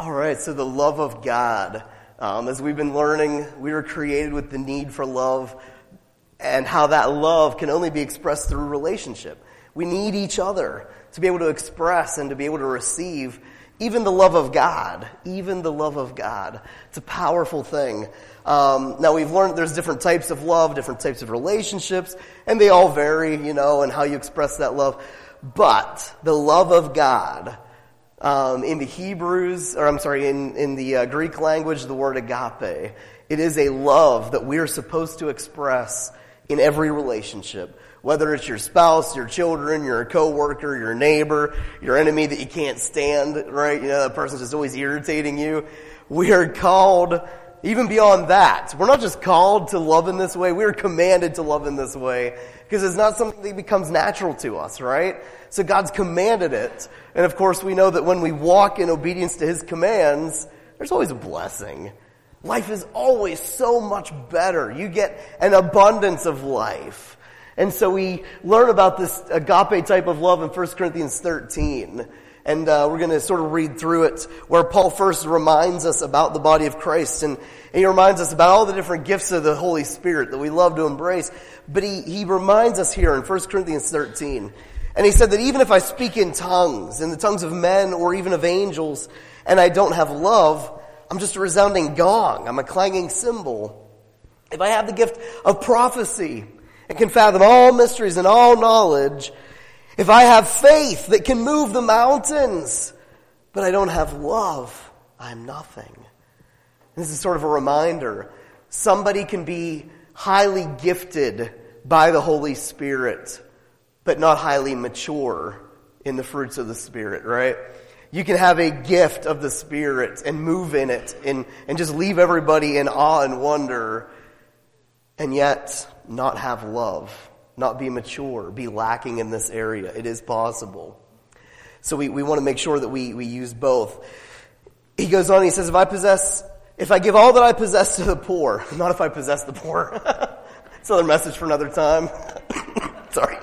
All right, so the love of God. As we've been learning, we were created with the need for love and how that love can only be expressed through relationship. We need each other to be able to express and to be able to receive even the love of God. Even the love of God. It's a powerful thing. Now we've learned there's different types of love, different types of relationships, and they all vary, and how you express that love. But the love of God, in the Greek language, the word agape, it is a love that we are supposed to express in every relationship. Whether it's your spouse, your children, your coworker, your neighbor, your enemy that you can't stand, right? That person's just always irritating you. We are called even beyond that. We're not just called to love in this way. We are commanded to love in this way because it's not something that becomes natural to us, right? So God's commanded it. And of course, we know that when we walk in obedience to His commands, there's always a blessing. Life is always so much better. You get an abundance of life. And so we learn about this agape type of love in 1 Corinthians 13. And we're going to sort of read through it, where Paul first reminds us about the body of Christ. And he reminds us about all the different gifts of the Holy Spirit that we love to embrace. But he reminds us here in 1 Corinthians 13. And he said that even if I speak in the tongues of men or even of angels, and I don't have love, I'm just a resounding gong. I'm a clanging cymbal. If I have the gift of prophecy and can fathom all mysteries and all knowledge, if I have faith that can move the mountains, but I don't have love, I'm nothing. This is sort of a reminder. Somebody can be highly gifted by the Holy Spirit, but not highly mature in the fruits of the Spirit, right? You can have a gift of the Spirit and move in it and just leave everybody in awe and wonder, and yet not have love, not be mature, be lacking in this area. It is possible. So we want to make sure that we use both. He goes on, he says, if I give all that I possess to the poor, not if I possess the poor. It's another message for another time. Sorry.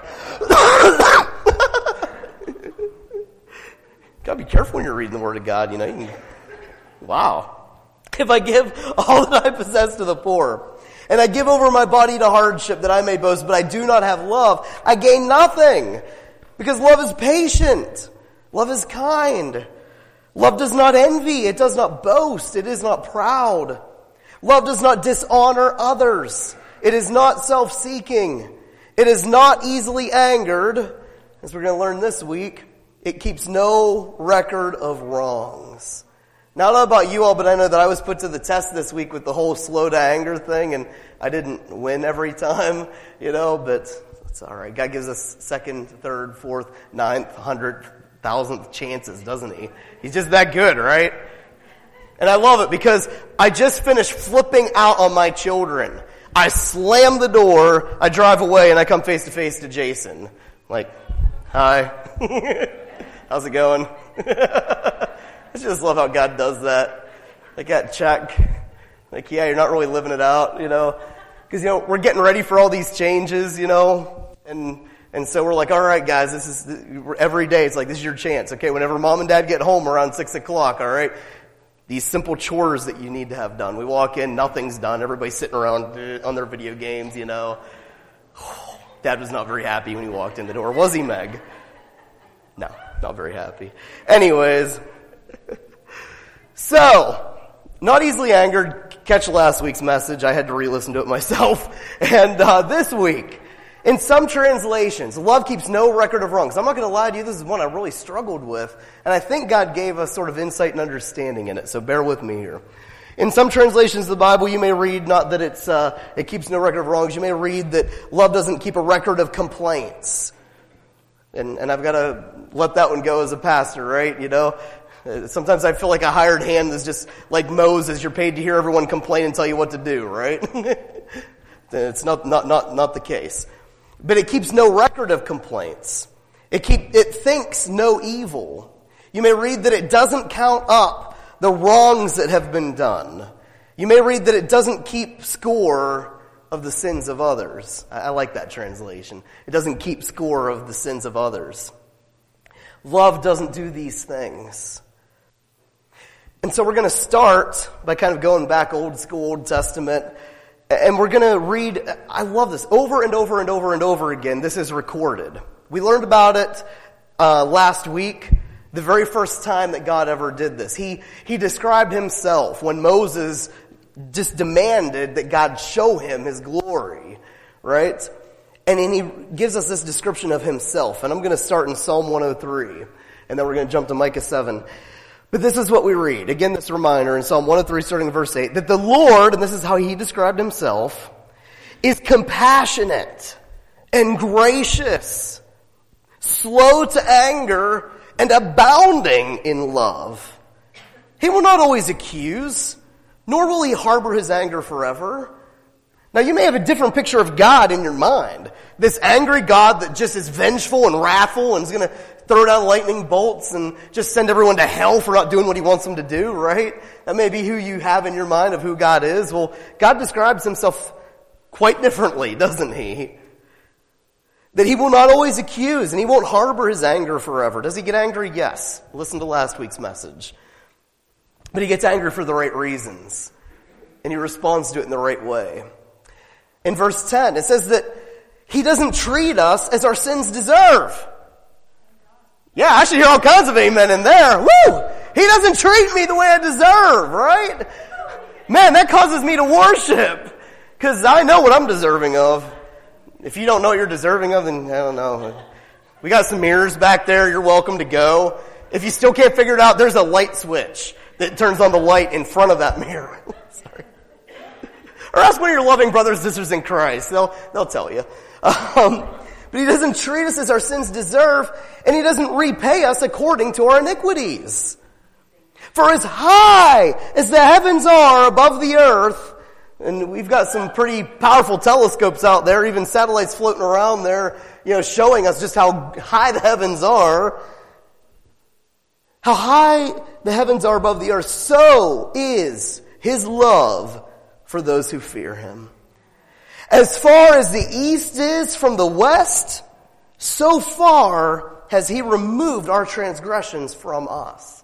Gotta be careful when you're reading the Word of God, Wow. If I give all that I possess to the poor, and I give over my body to hardship that I may boast, but I do not have love, I gain nothing. Because love is patient. Love is kind. Love does not envy. It does not boast. It is not proud. Love does not dishonor others. It is not self-seeking. It is not easily angered. As we're going to learn this week, it keeps no record of wrongs. Now, I don't know about you all, but I know that I was put to the test this week with the whole slow to anger thing, and I didn't win every time, but it's all right. God gives us second, third, fourth, ninth, 100th, 1,000th chances, doesn't He? He's just that good, right? And I love it because I just finished flipping out on my children. I slam the door, I drive away, and I come face to face to Jason. Like, hi. How's it going? I just love how God does that. Like that check. Like, yeah, you're not really living it out, Because, we're getting ready for all these changes, And so we're like, all right, guys, this is, every day it's like, this is your chance. Okay, whenever mom and dad get home around 6 o'clock, all right? These simple chores that you need to have done. We walk in, nothing's done. Everybody's sitting around on their video games, Dad was not very happy when he walked in the door. Was he, Meg? No, not very happy. Anyways, so, not easily angered. Catch last week's message. I had to re-listen to it myself. And this week, in some translations, love keeps no record of wrongs. I'm not going to lie to you, this is one I really struggled with. And I think God gave us sort of insight and understanding in it, so bear with me here. In some translations of the Bible, you may read, not that it keeps no record of wrongs, you may read that love doesn't keep a record of complaints. And I've got to let that one go as a pastor, right? Sometimes I feel like a hired hand is just like Moses. You're paid to hear everyone complain and tell you what to do, right? It's not the case. But it keeps no record of complaints. It thinks no evil. You may read that it doesn't count up the wrongs that have been done. You may read that it doesn't keep score of the sins of others. I like that translation. It doesn't keep score of the sins of others. Love doesn't do these things. And And so we're going to start by kind of going back old school, Old Testament, and we're going to read, I love this, over and over and over and over again. This is recorded. We learned about it last week, the very first time that God ever did this. He described himself when Moses just demanded that God show him his glory, right? And then he gives us this description of himself. And I'm going to start in Psalm 103, and then we're going to jump to Micah 7. But this is what we read. Again, this reminder in Psalm 103, starting in verse 8, that the Lord, and this is how he described himself, is compassionate and gracious, slow to anger, and abounding in love. He will not always accuse, nor will he harbor his anger forever. Now, you may have a different picture of God in your mind. This angry God that just is vengeful and wrathful and is going to throw down lightning bolts and just send everyone to hell for not doing what he wants them to do, right? That may be who you have in your mind of who God is. Well, God describes himself quite differently, doesn't he? That he will not always accuse and he won't harbor his anger forever. Does he get angry? Yes. Listen to last week's message. But he gets angry for the right reasons. And he responds to it in the right way. In verse 10, it says that he doesn't treat us as our sins deserve. Yeah, I should hear all kinds of amen in there. Woo! He doesn't treat me the way I deserve, right? Man, that causes me to worship. Because I know what I'm deserving of. If you don't know what you're deserving of, then I don't know. We got some mirrors back there. You're welcome to go. If you still can't figure it out, there's a light switch that turns on the light in front of that mirror. Sorry. Or ask one of your loving brothers and sisters in Christ. They'll tell you. But he doesn't treat us as our sins deserve, and he doesn't repay us according to our iniquities. For as high as the heavens are above the earth, and we've got some pretty powerful telescopes out there, even satellites floating around there, showing us just how high the heavens are. How high the heavens are above the earth, so is his love for those who fear him. As far as the east is from the west, so far has he removed our transgressions from us.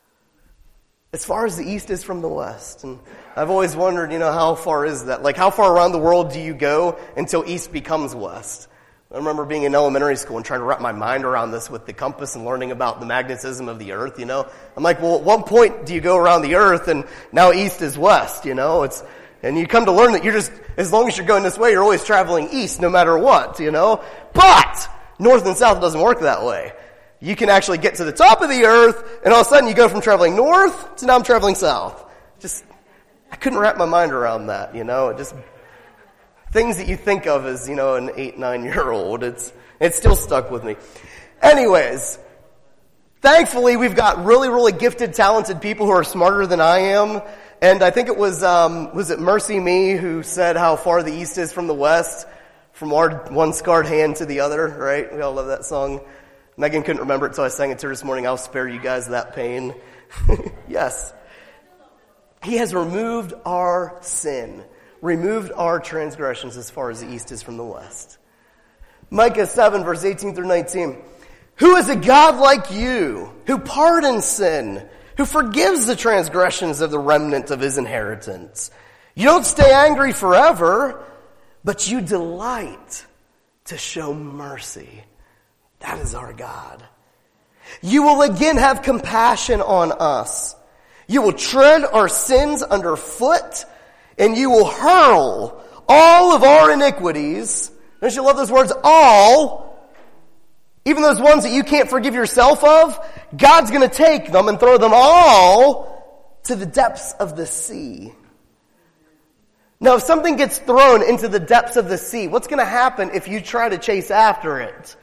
As far as the east is from the west. And I've always wondered, how far is that? Like, how far around the world do you go until east becomes west? I remember being in elementary school and trying to wrap my mind around this with the compass and learning about the magnetism of the earth, I'm like, well, at what point do you go around the earth and now east is west, And you come to learn that you're just, as long as you're going this way, you're always traveling east no matter what, But north and south doesn't work that way. You can actually get to the top of the earth, and all of a sudden you go from traveling north to now I'm traveling south. I couldn't wrap my mind around that, Just things that you think of as, an 8-9-year-old. It's still stuck with me. Anyways, thankfully we've got really, really gifted, talented people who are smarter than I am. And I think it was it Mercy Me who said how far the east is from the west, from our one scarred hand to the other, right? We all love that song. Megan couldn't remember it, so I sang it to her this morning. I'll spare you guys that pain. Yes. He has removed our sin, removed our transgressions as far as the east is from the west. Micah 7, verse 18 through 19. Who is a God like you, who pardons sin, who forgives the transgressions of the remnant of his inheritance? You don't stay angry forever, but you delight to show mercy. That is our God. You will again have compassion on us. You will tread our sins underfoot, and you will hurl all of our iniquities. Don't you love those words? All. Even those ones that you can't forgive yourself of, God's going to take them and throw them all to the depths of the sea. Now, if something gets thrown into the depths of the sea, what's going to happen if you try to chase after it?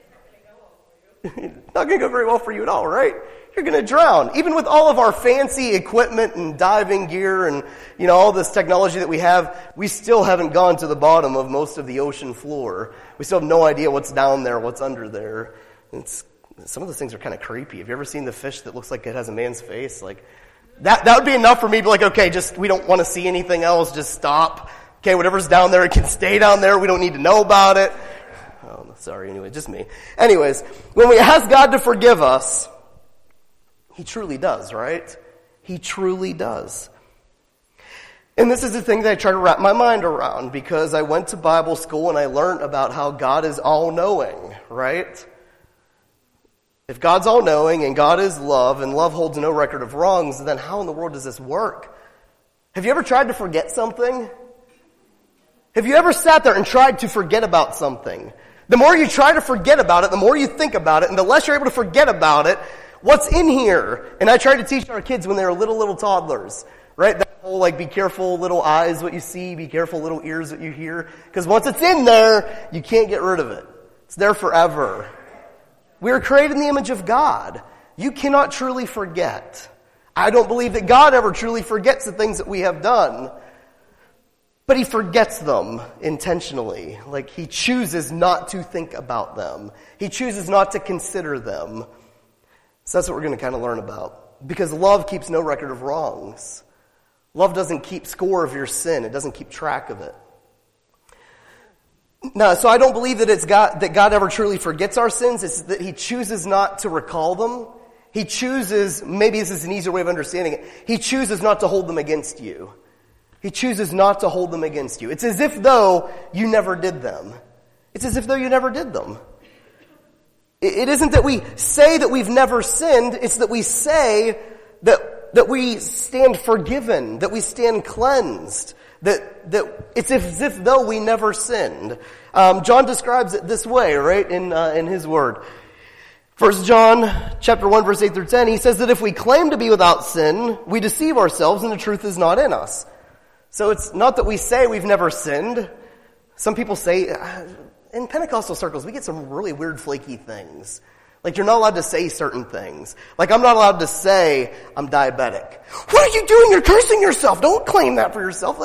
It's not going to go very well for you at all, right? You're going to drown. Even with all of our fancy equipment and diving gear and, all this technology that we have, we still haven't gone to the bottom of most of the ocean floor. We still have no idea what's down there, what's under there. Some of those things are kind of creepy. Have you ever seen the fish that looks like it has a man's face? Like, that would be enough for me to be like, okay, we don't want to see anything else, just stop. Okay, whatever's down there, it can stay down there. We don't need to know about it. Oh, sorry, anyway, just me. Anyways, when we ask God to forgive us, He truly does, right? He truly does. And this is the thing that I try to wrap my mind around, because I went to Bible school and I learned about how God is all-knowing, right? If God's all-knowing and God is love and love holds no record of wrongs, then how in the world does this work? Have you ever tried to forget something? Have you ever sat there and tried to forget about something? The more you try to forget about it, the more you think about it, and the less you're able to forget about it, what's in here? And I try to teach our kids when they were little toddlers, right? That whole be careful little eyes what you see, be careful little ears what you hear. Because once it's in there, you can't get rid of it. It's there forever. We are created in the image of God. You cannot truly forget. I don't believe that God ever truly forgets the things that we have done. But he forgets them intentionally. He chooses not to think about them. He chooses not to consider them. So that's what we're going to kind of learn about. Because love keeps no record of wrongs. Love doesn't keep score of your sin. It doesn't keep track of it. No, so I don't believe that that God ever truly forgets our sins. It's that he chooses not to recall them. He chooses, maybe this is an easier way of understanding it, he chooses not to hold them against you. He chooses not to hold them against you. It's as if though you never did them. It's as if though you never did them. It isn't that we say that we've never sinned. It's that we say that we stand forgiven, that we stand cleansed, that it's as if though we never sinned. John describes it this way, right, in his word. 1 John chapter 1, verse 8 through 10, he says that if we claim to be without sin, we deceive ourselves and the truth is not in us. So it's not that we say we've never sinned. Some people say, in Pentecostal circles, we get some really weird flaky things. You're not allowed to say certain things. I'm not allowed to say, I'm diabetic. What are you doing? You're cursing yourself. Don't claim that for yourself.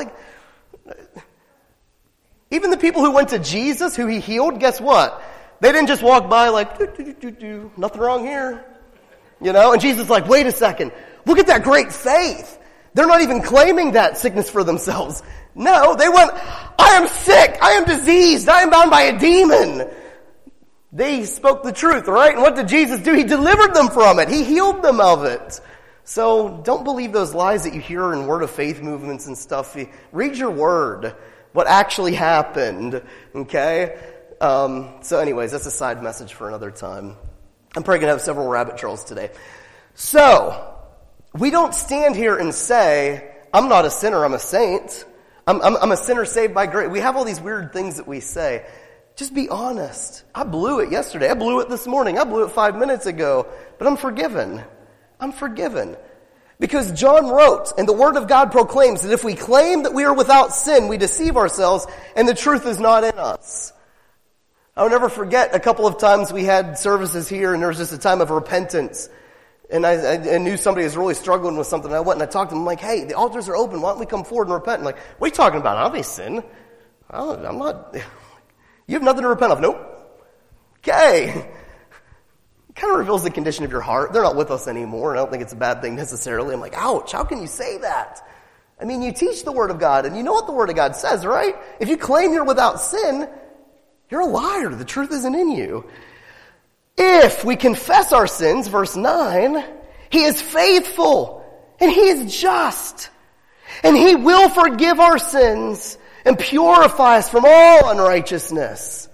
Even the people who went to Jesus, who he healed, guess what? They didn't just walk by nothing wrong here. And Jesus is like, wait a second. Look at that great faith. They're not even claiming that sickness for themselves. No, they went, I am sick. I am diseased. I am bound by a demon. They spoke the truth, right? And what did Jesus do? He delivered them from it. He healed them of it. So don't believe those lies that you hear in word of faith movements and stuff. Read your word. What actually happened. Okay? So anyways, that's a side message for another time. I'm probably going to have several rabbit trails today. So, we don't stand here and say, I'm not a sinner, I'm a saint. I'm a sinner saved by grace. We have all these weird things that we say. Just be honest. I blew it yesterday. I blew it this morning. I blew it 5 minutes ago. But I'm forgiven. I'm forgiven. Because John wrote, and the Word of God proclaims that if we claim that we are without sin, we deceive ourselves, and the truth is not in us. I'll never forget a couple of times we had services here, and there was just a time of repentance. And I knew somebody was really struggling with something. I went and I talked to them. I'm like, hey, the altars are open. Why don't we come forward and repent? I'm like, what are you talking about? I don't have any sin. I'm not. You have nothing to repent of. Nope. Okay. It kind of reveals the condition of your heart. They're not with us anymore, and I don't think it's a bad thing necessarily. I'm like, ouch, how can you say that? I mean, you teach the Word of God, and you know what the Word of God says, right? If you claim you're without sin, you're a liar. The truth isn't in you. If we confess our sins, verse 9, he is faithful and he is just. And he will forgive our sins and purify us from all unrighteousness.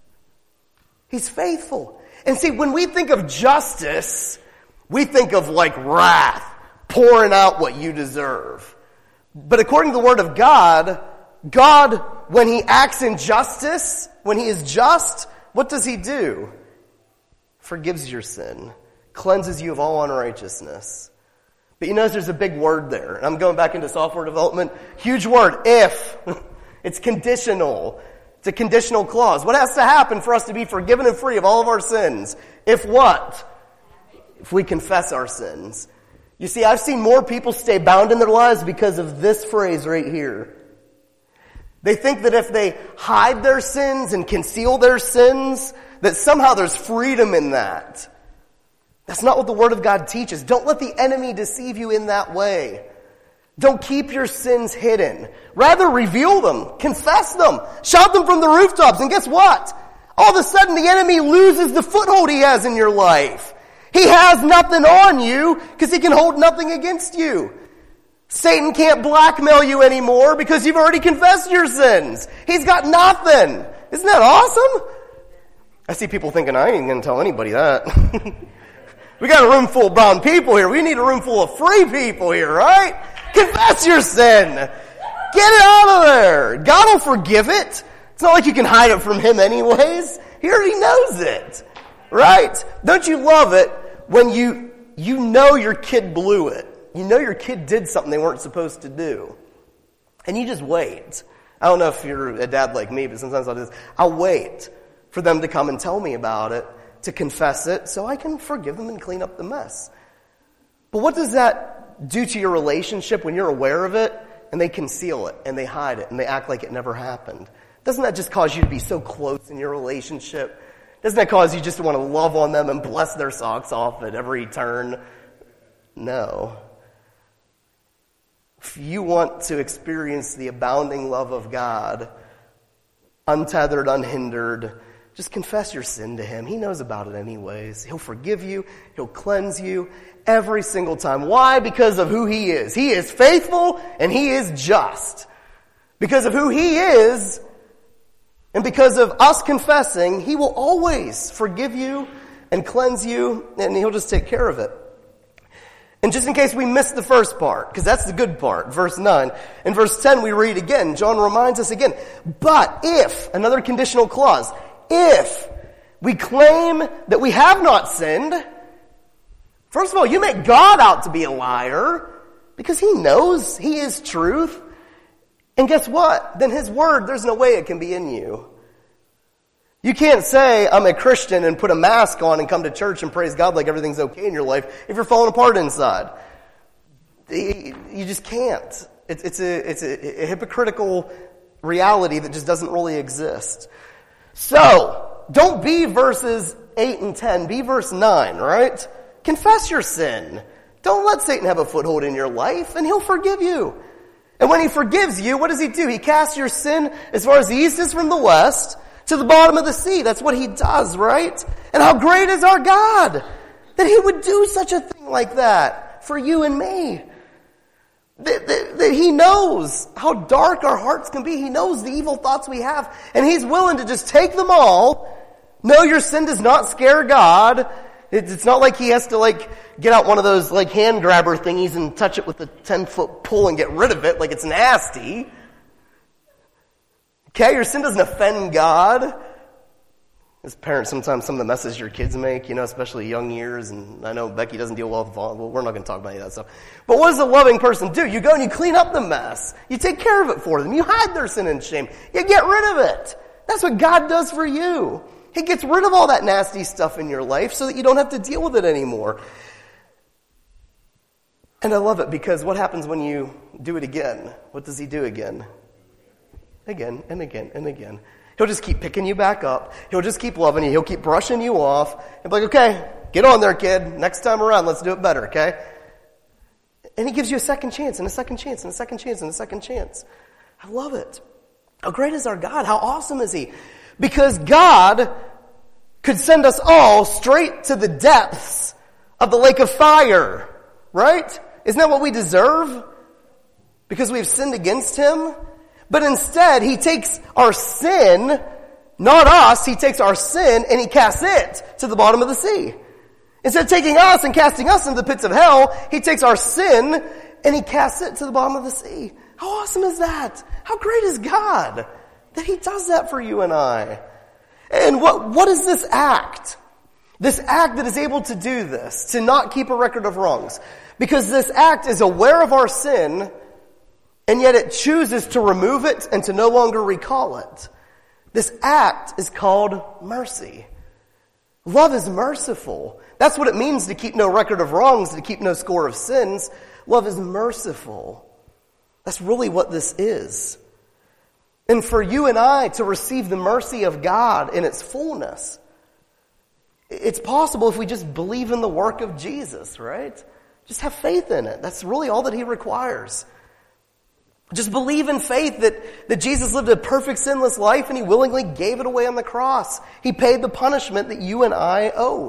He's faithful. And see, when we think of justice, we think of wrath, pouring out what you deserve. But according to the Word of God, God, when he acts in justice, when he is just, what does he do? Forgives your sin, cleanses you of all unrighteousness. But you notice there's a big word there. And I'm going back into software development. Huge word, if. It's conditional. It's a conditional clause. What has to happen for us to be forgiven and free of all of our sins? If what? If we confess our sins. You see, I've seen more people stay bound in their lives because of this phrase right here. They think that if they hide their sins and conceal their sins, that somehow there's freedom in that. That's not what the Word of God teaches. Don't let the enemy deceive you in that way. Don't keep your sins hidden. Rather, reveal them. Confess them. Shout them from the rooftops. And guess what? All of a sudden, the enemy loses the foothold he has in your life. He has nothing on you because he can hold nothing against you. Satan can't blackmail you anymore because you've already confessed your sins. He's got nothing. Isn't that awesome? I see people thinking, I ain't going to tell anybody that. We got a room full of brown people here. We need a room full of free people here, right? Confess your sin. Get it out of there. God will forgive it. It's not like you can hide it from him anyways. He already knows it, right? Don't you love it when you know your kid blew it? You know your kid did something they weren't supposed to do. And you just wait. I don't know if you're a dad like me, but sometimes I'll do this. I'll wait for them to come and tell me about it, to confess it, so I can forgive them and clean up the mess. But what does that do to your relationship when you're aware of it and they conceal it and they hide it and they act like it never happened? Doesn't that just cause you to be so close in your relationship? Doesn't that cause you just to want to love on them and bless their socks off at every turn? No. If you want to experience the abounding love of God, untethered, unhindered, just confess your sin to him. He knows about it anyways. He'll forgive you. He'll cleanse you every single time. Why? Because of who he is. He is faithful and he is just. Because of who he is and because of us confessing, he will always forgive you and cleanse you, and he'll just take care of it. And just in case we missed the first part, because that's the good part, verse 9. In verse 10 we read again, John reminds us again, but if, another conditional clause, if we claim that we have not sinned, first of all, you make God out to be a liar because he knows he is truth. And guess what? Then his word, there's no way it can be in you. You can't say, I'm a Christian and put a mask on and come to church and praise God like everything's okay in your life if you're falling apart inside. You just can't. It's a hypocritical reality that just doesn't really exist. So, don't be verses 8 and 10. Be verse 9, right? Confess your sin. Don't let Satan have a foothold in your life, and he'll forgive you. And when he forgives you, what does he do? He casts your sin as far as the east is from the west to the bottom of the sea. That's what he does, right? And how great is our God that he would do such a thing like that for you and me. That he knows how dark our hearts can be. He knows the evil thoughts we have. And he's willing to just take them all. No, your sin does not scare God. It's not like he has to get out one of those hand grabber thingies and touch it with a 10-foot pole and get rid of it like it's nasty. Okay, your sin doesn't offend God. As parents, sometimes some of the messes your kids make, especially young years, and I know Becky doesn't deal well with we're not going to talk about any of that stuff. But what does a loving person do? You go and you clean up the mess. You take care of it for them. You hide their sin and shame. You get rid of it. That's what God does for you. He gets rid of all that nasty stuff in your life so that you don't have to deal with it anymore. And I love it because what happens when you do it again? What does he do again? Again and again and again. He'll just keep picking you back up. He'll just keep loving you. He'll keep brushing you off. And be like, okay, get on there, kid. Next time around, let's do it better, okay? And he gives you a second chance and a second chance and a second chance and a second chance. I love it. How great is our God? How awesome is he? Because God could send us all straight to the depths of the lake of fire, right? Isn't that what we deserve? Because we've sinned against him? But instead, he takes our sin, not us, he takes our sin and he casts it to the bottom of the sea. Instead of taking us and casting us into the pits of hell, he takes our sin and he casts it to the bottom of the sea. How awesome is that? How great is God that he does that for you and I? And what is this act? This act that is able to do this, to not keep a record of wrongs. Because this act is aware of our sin, and yet it chooses to remove it and to no longer recall it. This act is called mercy. Love is merciful. That's what it means to keep no record of wrongs, to keep no score of sins. Love is merciful. That's really what this is. And for you and I to receive the mercy of God in its fullness, it's possible if we just believe in the work of Jesus, right? Just have faith in it. That's really all that he requires. Just believe in faith that Jesus lived a perfect sinless life and he willingly gave it away on the cross. He paid the punishment that you and I owed.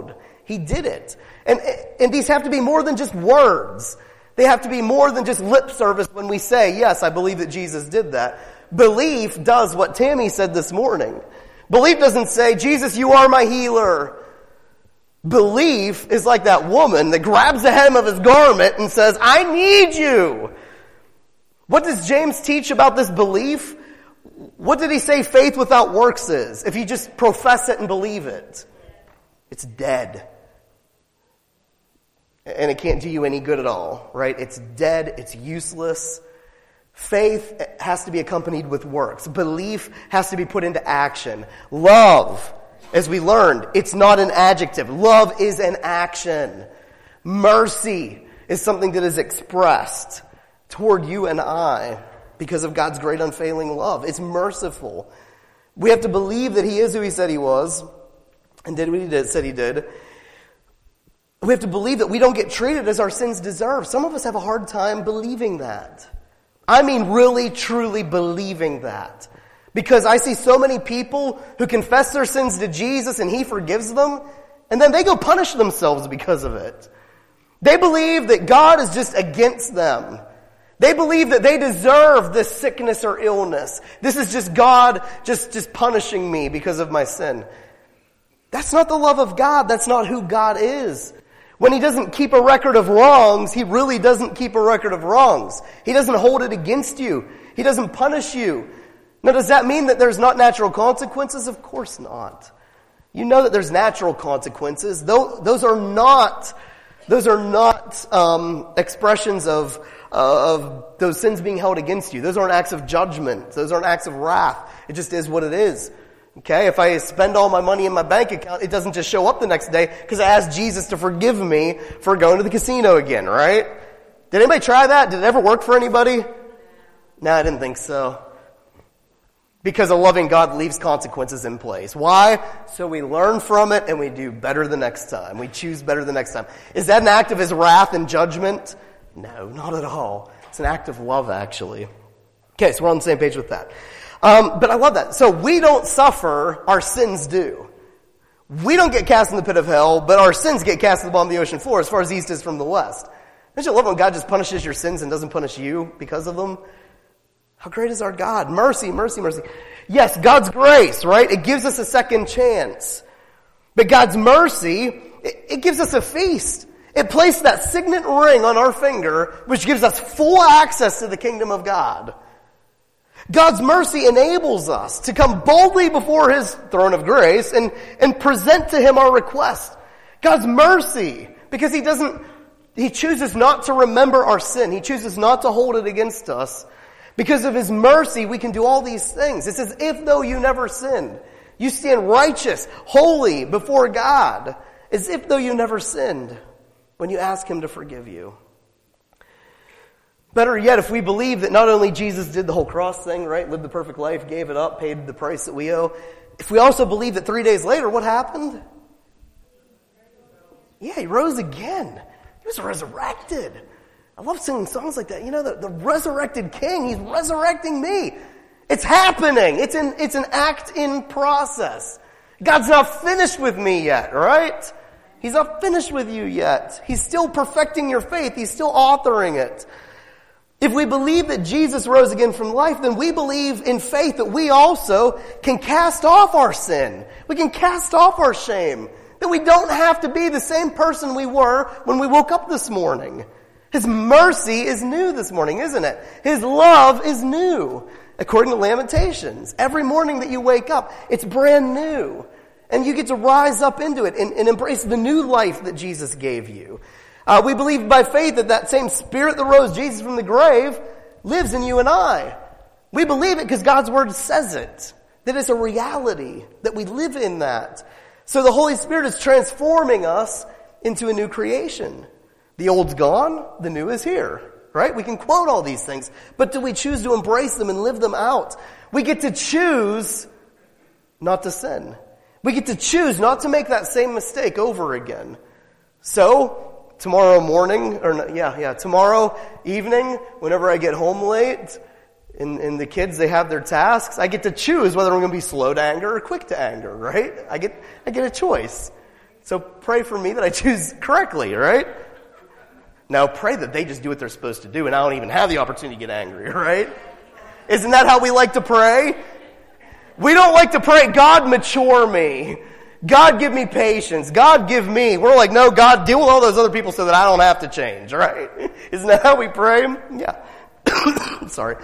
He did it. And these have to be more than just words. They have to be more than just lip service when we say, yes, I believe that Jesus did that. Belief does what Tammy said this morning. Belief doesn't say, Jesus, you are my healer. Belief is like that woman that grabs the hem of his garment and says, I need you. What does James teach about this belief? What did he say faith without works is? If you just profess it and believe it, it's dead. And it can't do you any good at all, right? It's dead. It's useless. Faith has to be accompanied with works. Belief has to be put into action. Love, as we learned, it's not an adjective. Love is an action. Mercy is something that is expressed toward you and I because of God's great unfailing love. It's merciful. We have to believe that He is who He said He was and did what He said He did. We have to believe that we don't get treated as our sins deserve. Some of us have a hard time believing that. I mean really, truly believing that. Because I see so many people who confess their sins to Jesus and He forgives them, and then they go punish themselves because of it. They believe that God is just against them. They believe that they deserve this sickness or illness. This is just God just punishing me because of my sin. That's not the love of God. That's not who God is. When He doesn't keep a record of wrongs, He really doesn't keep a record of wrongs. He doesn't hold it against you. He doesn't punish you. Now, does that mean that there's not natural consequences? Of course not. You know that there's natural consequences. Those are not expressions of those sins being held against you. Those aren't acts of judgment. Those aren't acts of wrath. It just is what it is. Okay, if I spend all my money in my bank account, it doesn't just show up the next day because I asked Jesus to forgive me for going to the casino again, right? Did anybody try that? Did it ever work for anybody? No, I didn't think so. Because a loving God leaves consequences in place. Why? So we learn from it and we do better the next time. We choose better the next time. Is that an act of His wrath and judgment? No, not at all. It's an act of love, actually. Okay, so we're on the same page with that. But I love that. So we don't suffer, our sins do. We don't get cast in the pit of hell, but our sins get cast to the bottom of the ocean floor as far as east is from the west. Don't you love when God just punishes your sins and doesn't punish you because of them? How great is our God? Mercy, mercy, mercy. Yes, God's grace, right? It gives us a second chance. But God's mercy, it gives us a feast. It placed that signet ring on our finger, which gives us full access to the kingdom of God. God's mercy enables us to come boldly before His throne of grace and present to Him our request. God's mercy, because He chooses not to remember our sin. He chooses not to hold it against us. Because of His mercy, we can do all these things. It's as if though you never sinned. You stand righteous, holy before God, as if though you never sinned when you ask Him to forgive you. Better yet, if we believe that not only Jesus did the whole cross thing, right, lived the perfect life, gave it up, paid the price that we owe, if we also believe that 3 days later, what happened? Yeah, He rose again. He was resurrected. I love singing songs like that. You know, the resurrected King, He's resurrecting me. It's happening. It's an act in process. God's not finished with me yet, right? He's not finished with you yet. He's still perfecting your faith. He's still authoring it. If we believe that Jesus rose again from life, then we believe in faith that we also can cast off our sin. We can cast off our shame. That we don't have to be the same person we were when we woke up this morning. His mercy is new this morning, isn't it? His love is new, according to Lamentations. Every morning that you wake up, it's brand new. And you get to rise up into it and embrace the new life that Jesus gave you. We believe by faith that same Spirit that rose Jesus from the grave lives in you and I. We believe it because God's Word says it. That it's a reality, that we live in that. So the Holy Spirit is transforming us into a new creation. The old's gone, the new is here, right? We can quote all these things, but do we choose to embrace them and live them out? We get to choose not to sin. We get to choose not to make that same mistake over again. So, tomorrow evening, whenever I get home late, and the kids, they have their tasks, I get to choose whether I'm going to be slow to anger or quick to anger, right? I get a choice. So pray for me that I choose correctly, right? Now pray that they just do what they're supposed to do and I don't even have the opportunity to get angry, right? Isn't that how we like to pray? We don't like to pray, God, mature me. God, give me patience. God, give me. We're like, no, God, deal with all those other people so that I don't have to change, right? Isn't that how we pray? Yeah. Sorry.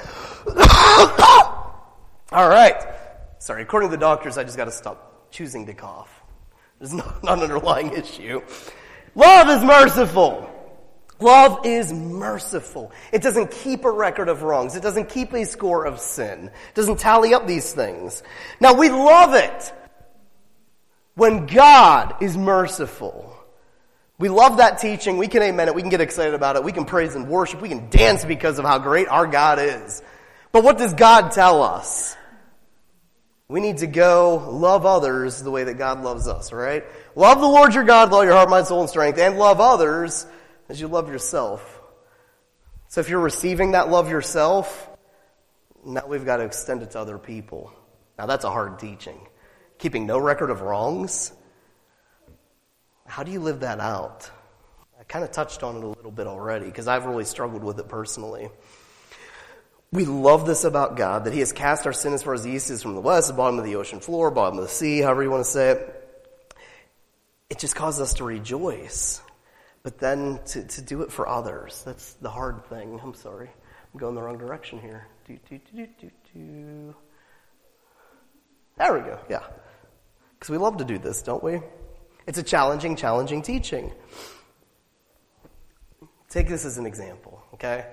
All right. Sorry, according to the doctors, I just got to stop choosing to cough. There's not an underlying issue. Love is merciful. Love is merciful. It doesn't keep a record of wrongs. It doesn't keep a score of sin. It doesn't tally up these things. Now, we love it when God is merciful. We love that teaching. We can amen it. We can get excited about it. We can praise and worship. We can dance because of how great our God is. But what does God tell us? We need to go love others the way that God loves us, right? Love the Lord your God with all your heart, mind, soul, and strength, and love others as you love yourself. So if you're receiving that love yourself, now we've got to extend it to other people. Now that's a hard teaching. Keeping no record of wrongs. How do you live that out? I kind of touched on it a little bit already because I've really struggled with it personally. We love this about God, that He has cast our sin as far as the east is from the west, the bottom of the ocean floor, bottom of the sea, however you want to say it. It just causes us to rejoice. But then to do it for others, that's the hard thing. I'm sorry. I'm going the wrong direction here. There we go. Yeah. Because we love to do this, don't we? It's a challenging teaching. Take this as an example, okay?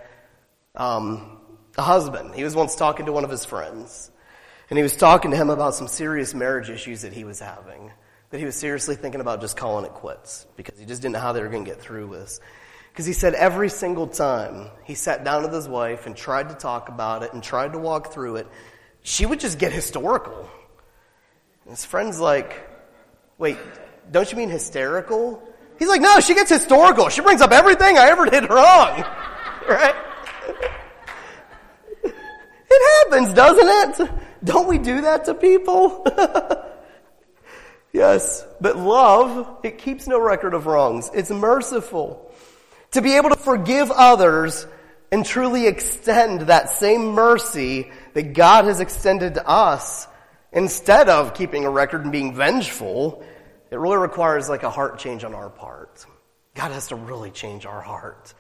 A husband, he was once talking to one of his friends, and he was talking to him about some serious marriage issues that he was having, that he was seriously thinking about just calling it quits, because he just didn't know how they were going to get through this. Because he said every single time he sat down with his wife and tried to talk about it and tried to walk through it, she would just get historical. And his friend's like, wait, don't you mean hysterical? He's like, no, she gets historical. She brings up everything I ever did wrong. Right? It happens, doesn't it? Don't we do that to people? Yes, but love, it keeps no record of wrongs. It's merciful. To be able to forgive others and truly extend that same mercy that God has extended to us, instead of keeping a record and being vengeful, it really requires like a heart change on our part. God has to really change our heart.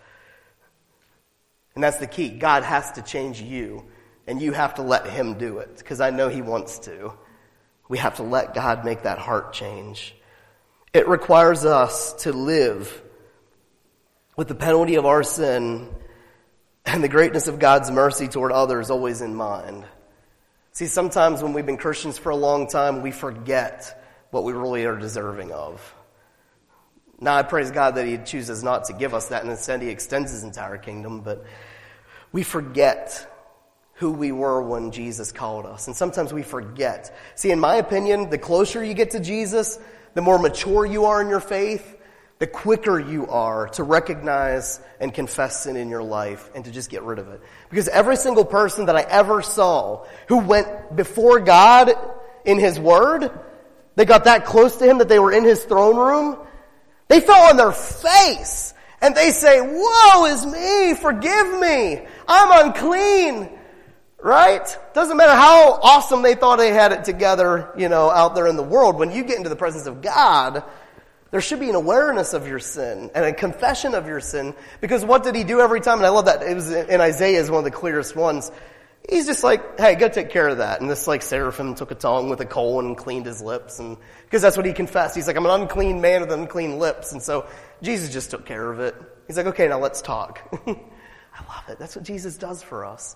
And that's the key. God has to change you. And you have to let Him do it, because I know He wants to. We have to let God make that heart change. It requires us to live with the penalty of our sin and the greatness of God's mercy toward others always in mind. See, sometimes when we've been Christians for a long time, we forget what we really are deserving of. Now, I praise God that He chooses not to give us that, and instead He extends His entire kingdom, but we forget who we were when Jesus called us. And sometimes we forget. See, in my opinion, the closer you get to Jesus, the more mature you are in your faith, the quicker you are to recognize and confess sin in your life and to just get rid of it. Because every single person that I ever saw who went before God in His Word, they got that close to Him that they were in His throne room, they fell on their face and they say, woe is me, forgive me, I'm unclean. Right? Doesn't matter how awesome they thought they had it together, out there in the world. When you get into the presence of God, there should be an awareness of your sin and a confession of your sin. Because what did He do every time? And I love that. It was in Isaiah is one of the clearest ones. He's just like, hey, go take care of that. And this seraphim took a tongue with a coal and cleaned his lips. And because that's what he confessed. He's like, I'm an unclean man with unclean lips. And so Jesus just took care of it. He's like, okay, now let's talk. I love it. That's what Jesus does for us.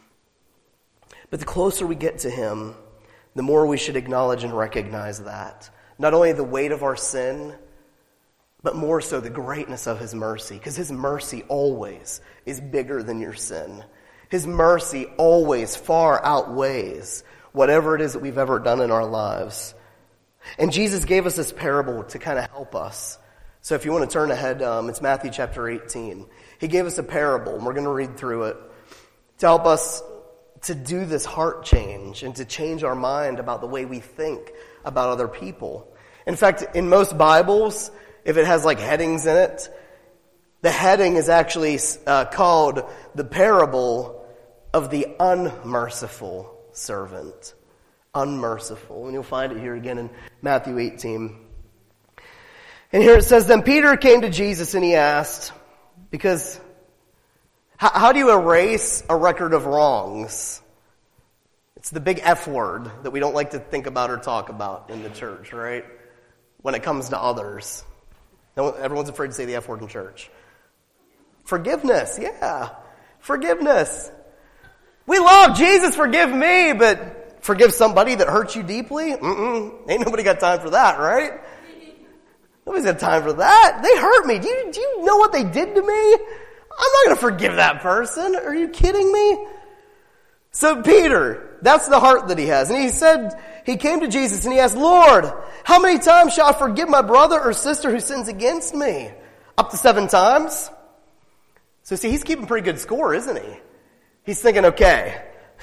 But the closer we get to Him, the more we should acknowledge and recognize that. Not only the weight of our sin, but more so the greatness of His mercy. Because His mercy always is bigger than your sin. His mercy always far outweighs whatever it is that we've ever done in our lives. And Jesus gave us this parable to kind of help us. So if you want to turn ahead, it's Matthew chapter 18. He gave us a parable, and we're going to read through it to help us to do this heart change and to change our mind about the way we think about other people. In fact, in most Bibles, if it has like headings in it, the heading is actually called the parable of the unmerciful servant. Unmerciful. And you'll find it here again in Matthew 18. And here it says, then Peter came to Jesus and he asked, because how do you erase a record of wrongs? It's the big F word that we don't like to think about or talk about in the church, right? When it comes to others. Everyone's afraid to say the F word in church. Forgiveness, yeah. Forgiveness. We love Jesus, forgive me, but forgive somebody that hurts you deeply? Ain't nobody got time for that, right? Nobody's got time for that. They hurt me. Do you know what they did to me? I'm not going to forgive that person. Are you kidding me? So Peter, that's the heart that he has. And he said, he came to Jesus and he asked, Lord, how many times shall I forgive my brother or sister who sins against me? Up to 7 times? So see, he's keeping pretty good score, isn't he? He's thinking, okay,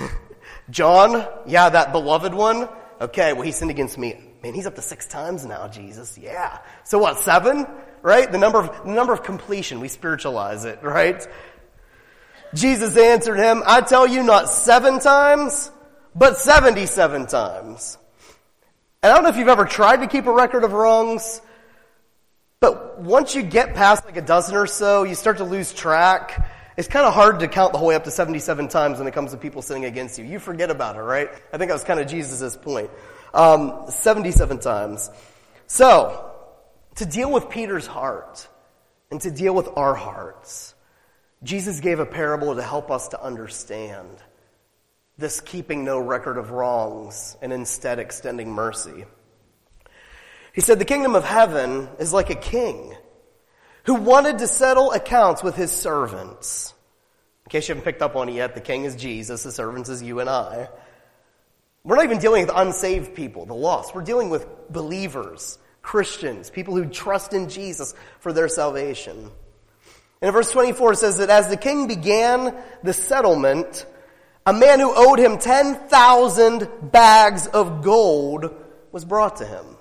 John, yeah, that beloved one. Okay, well, he sinned against me. Man, he's up to 6 times now, Jesus. Yeah. So what, 7? Right? The number of completion. We spiritualize it, right? Jesus answered him, I tell you, not 7 times, but 77 times. And I don't know if you've ever tried to keep a record of wrongs, but once you get past like a dozen or so, you start to lose track. It's kind of hard to count the whole way up to 77 times when it comes to people sinning against you. You forget about it, right? I think that was kind of Jesus' point. 77 times. So, to deal with Peter's heart and to deal with our hearts, Jesus gave a parable to help us to understand this keeping no record of wrongs and instead extending mercy. He said the kingdom of heaven is like a king who wanted to settle accounts with his servants. In case you haven't picked up on it yet, the king is Jesus, the servants is you and I. We're not even dealing with unsaved people, the lost. We're dealing with believers, Christians, people who trust in Jesus for their salvation. And in verse 24 it says that as the king began the settlement, a man who owed him 10,000 bags of gold was brought to him.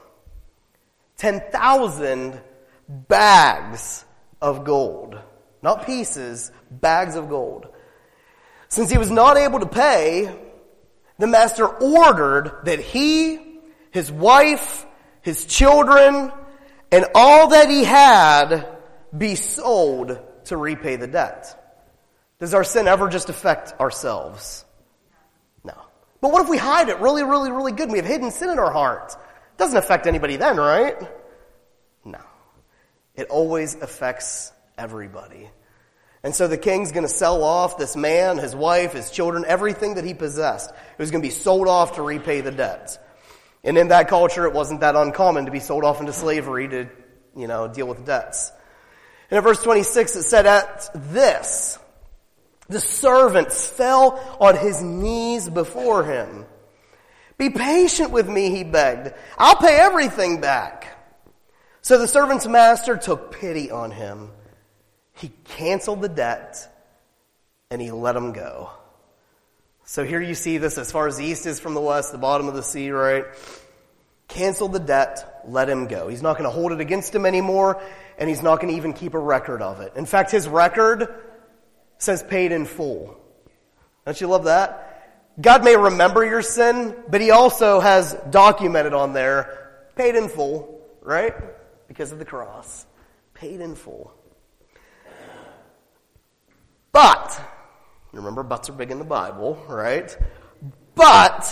10,000 bags of gold. Not pieces, bags of gold. Since he was not able to pay, the master ordered that he, his wife, his children, and all that he had be sold to repay the debt. Does our sin ever just affect ourselves? No. But what if we hide it really, really, really good and we have hidden sin in our heart? It doesn't affect anybody then, right? No. It always affects everybody. And so the king's going to sell off this man, his wife, his children, everything that he possessed. It was going to be sold off to repay the debt. And in that culture, it wasn't that uncommon to be sold off into slavery to, deal with debts. And in verse 26, it said, at this, the servants fell on his knees before him. Be patient with me, he begged. I'll pay everything back. So the servant's master took pity on him. He canceled the debt and he let him go. So here you see this as far as the east is from the west, the bottom of the sea, right? Canceled the debt, let him go. He's not going to hold it against him anymore, and he's not going to even keep a record of it. In fact, his record says paid in full. Don't you love that? God may remember your sin, but he also has documented on there, paid in full, right? Because of the cross. Paid in full. But, remember buts are big in the Bible, right? But,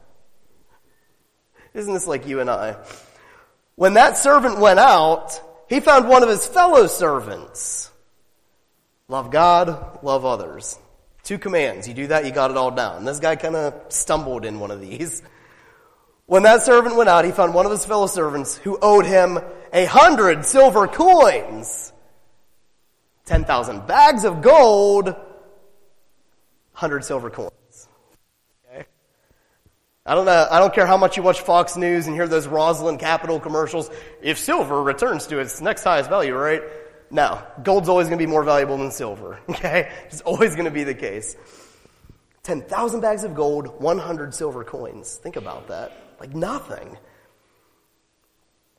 isn't this like you and I? When that servant went out, he found one of his fellow servants. Love God, love others. 2 commands. You do that, you got it all down. This guy kind of stumbled in one of these. When that servant went out, he found one of his fellow servants who owed him 100 silver coins. 10,000 bags of gold, 100 silver coins. Okay? I don't care how much you watch Fox News and hear those Rosalind Capital commercials. If silver returns to its next highest value, right? No. Gold's always going to be more valuable than silver. Okay? It's always going to be the case. 10,000 bags of gold, 100 silver coins. Think about that. Like nothing.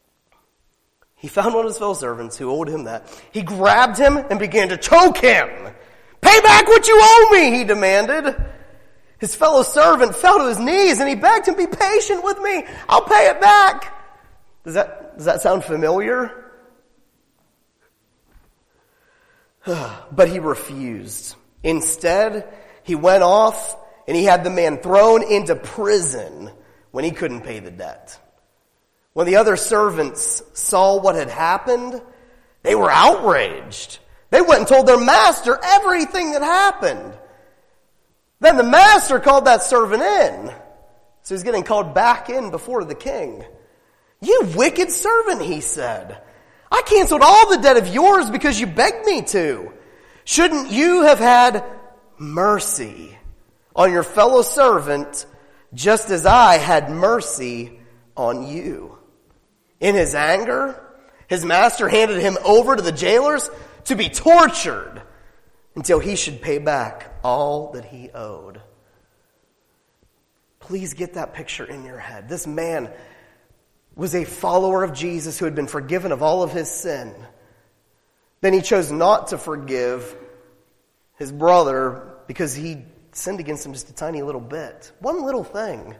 He found one of his fellow servants who owed him that. He grabbed him and began to choke him. "Pay back what you owe me," he demanded. His fellow servant fell to his knees and he begged him, "Be patient with me. I'll pay it back." Does that sound familiar? But he refused. Instead, he went off and he had the man thrown into prison when he couldn't pay the debt. When the other servants saw what had happened, they were outraged. They went and told their master everything that happened. Then the master called that servant in. So he's getting called back in before the king. "You wicked servant," he said. "I canceled all the debt of yours because you begged me to. Shouldn't you have had mercy on your fellow servant just as I had mercy on you?" In his anger, his master handed him over to the jailers to be tortured until he should pay back all that he owed. Please get that picture in your head. This man was a follower of Jesus who had been forgiven of all of his sin. Then he chose not to forgive his brother because he sinned against him just a tiny little bit. One little thing.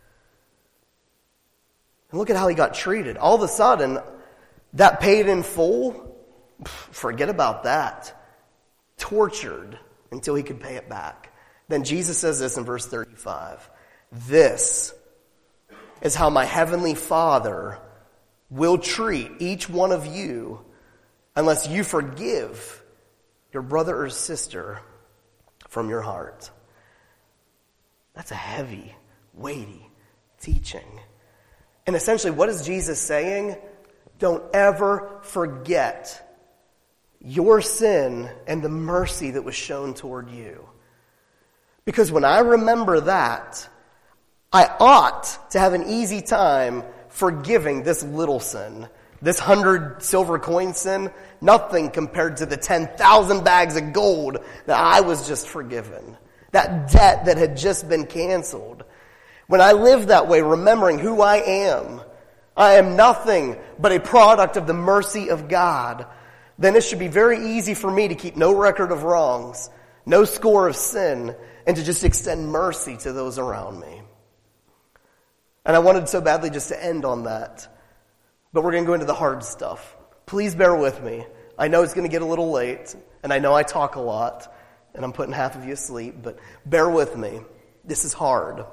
And look at how he got treated. All of a sudden, that paid in full, forget about that. Tortured until he could pay it back. Then Jesus says this in verse 35. "This is how my heavenly Father will treat each one of you unless you forgive your brother or sister from your heart." That's a heavy, weighty teaching. And essentially, what is Jesus saying? Don't ever forget your sin and the mercy that was shown toward you. Because when I remember that, I ought to have an easy time forgiving this little sin. This 100 silver coin sin, nothing compared to the 10,000 bags of gold that I was just forgiven. That debt that had just been canceled. When I live that way, remembering who I am nothing but a product of the mercy of God, then it should be very easy for me to keep no record of wrongs, no score of sin, and to just extend mercy to those around me. And I wanted so badly just to end on that. But we're going to go into the hard stuff. Please bear with me. I know it's going to get a little late, and I know I talk a lot, and I'm putting half of you asleep, but bear with me. This is hard.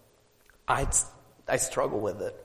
I struggle with it.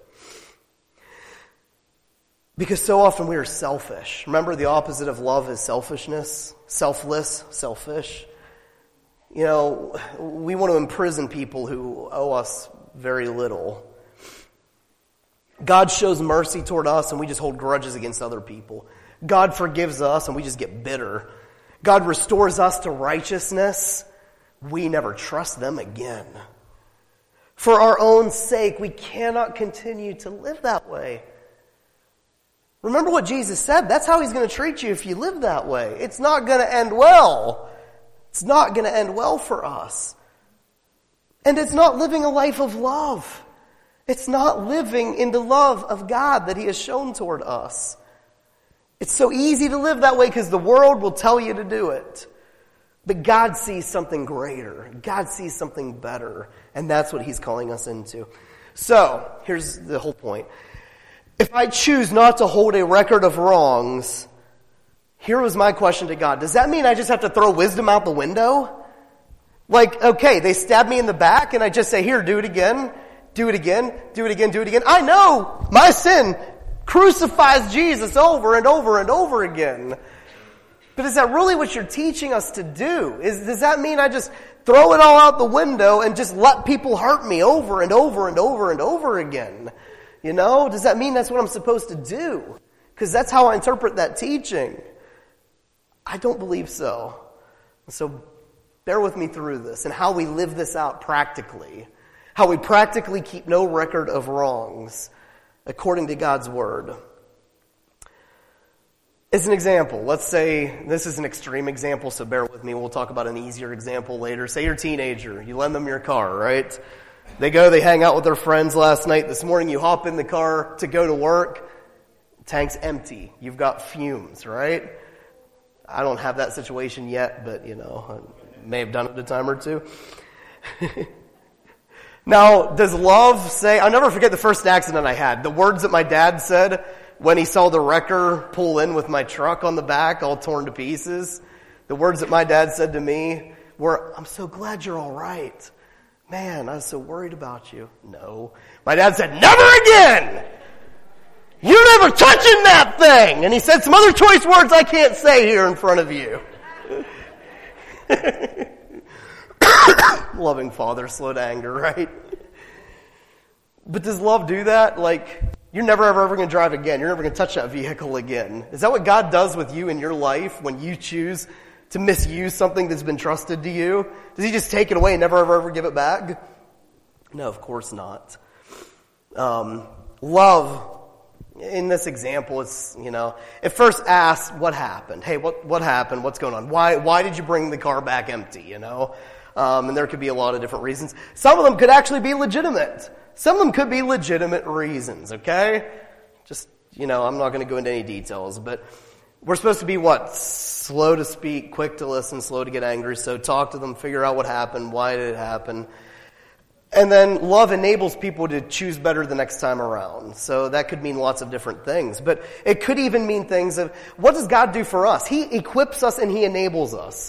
Because so often we are selfish. Remember, the opposite of love is selfishness. Selfless, selfish. You know, we want to imprison people who owe us very little. God shows mercy toward us and we just hold grudges against other people. God forgives us and we just get bitter. God restores us to righteousness. We never trust them again. For our own sake, we cannot continue to live that way. Remember what Jesus said. That's how he's going to treat you if you live that way. It's not going to end well. It's not going to end well for us. And it's not living a life of love. It's not living in the love of God that he has shown toward us. It's so easy to live that way because the world will tell you to do it. But God sees something greater. God sees something better. And that's what he's calling us into. So, here's the whole point. If I choose not to hold a record of wrongs, here was my question to God. Does that mean I just have to throw wisdom out the window? Like, okay, they stab me in the back and I just say, here, do it again, do it again, do it again, do it again. I know my sin crucifies Jesus over and over and over again. But is that really what you're teaching us to do? Does that mean I just throw it all out the window and just let people hurt me over and over and over and over again? You know, does that mean that's what I'm supposed to do? Because that's how I interpret that teaching. I don't believe so. So bear with me through this and how we live this out practically. How we practically keep no record of wrongs according to God's word. As an example, let's say, this is an extreme example, so bear with me. We'll talk about an easier example later. Say you're a teenager. You lend them your car, right? They hang out with their friends last night. This morning you hop in the car to go to work. tank's empty. You've got fumes, right? I don't have that situation yet, but, I may have done it a time or two. Now, does love say, I'll never forget the first accident I had. The words that my dad said when he saw the wrecker pull in with my truck on the back, all torn to pieces. The words that my dad said to me were, "I'm so glad you're all right. Man, I was so worried about you." No. My dad said, "Never again! You're never touching that thing!" And he said some other choice words I can't say here in front of you. Loving father, slow to anger, right? But does love do that? Like, you're never ever going to drive again. You're never going to touch that vehicle again. Is that what God does with you in your life when you choose to misuse something that's been trusted to you? Does he just take it away and never ever give it back? No, of course not. Love, in this example, it's, it first asks, what happened? Hey, what happened? What's going on? Why did you bring the car back empty, And there could be a lot of different reasons. Some of them could actually be legitimate. Some of them could be legitimate reasons, okay? Just, I'm not going to go into any details, but we're supposed to be what? Slow to speak, quick to listen, slow to get angry. So talk to them, figure out what happened, why did it happen. And then love enables people to choose better the next time around. So that could mean lots of different things. But it could even mean things of, what does God do for us? He equips us and He enables us.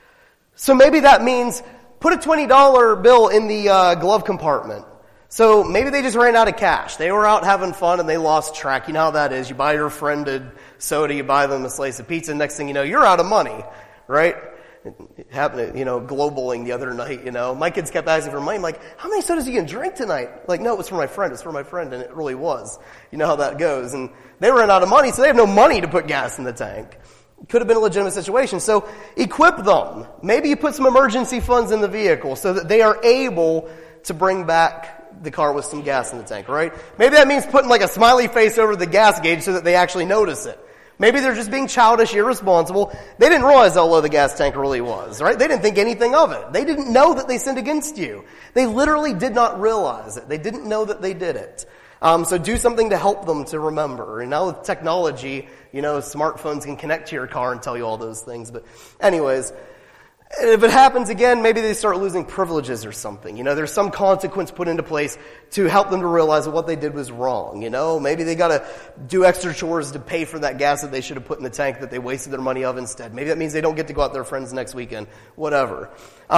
So maybe that means put a $20 bill in the glove compartment. So maybe they just ran out of cash. They were out having fun and they lost track. You know how that is. You buy your friend a soda, you buy them a slice of pizza, next thing you know, you're out of money, right? It happened, globaling the other night, My kids kept asking for money. I'm like, how many sodas are you going to drink tonight? Like, no, it was for my friend. It's for my friend. And it really was. You know how that goes. And they ran out of money, so they have no money to put gas in the tank. Could have been a legitimate situation. So equip them. Maybe you put some emergency funds in the vehicle so that they are able to bring back the car with some gas in the tank, right? Maybe that means putting like a smiley face over the gas gauge so that they actually notice it. Maybe they're just being childish, irresponsible. They didn't realize how low the gas tank really was, right? They didn't think anything of it. They didn't know that they sinned against you. They literally did not realize it. They didn't know that they did it. So do something to help them to remember. And now with technology, smartphones can connect to your car and tell you all those things. But anyways, if it happens again, maybe they start losing privileges or something. There's some consequence put into place to help them to realize that what they did was wrong. Maybe they gotta do extra chores to pay for that gas that they should have put in the tank that they wasted their money of instead. Maybe that means they don't get to go out with their friends next weekend. Whatever.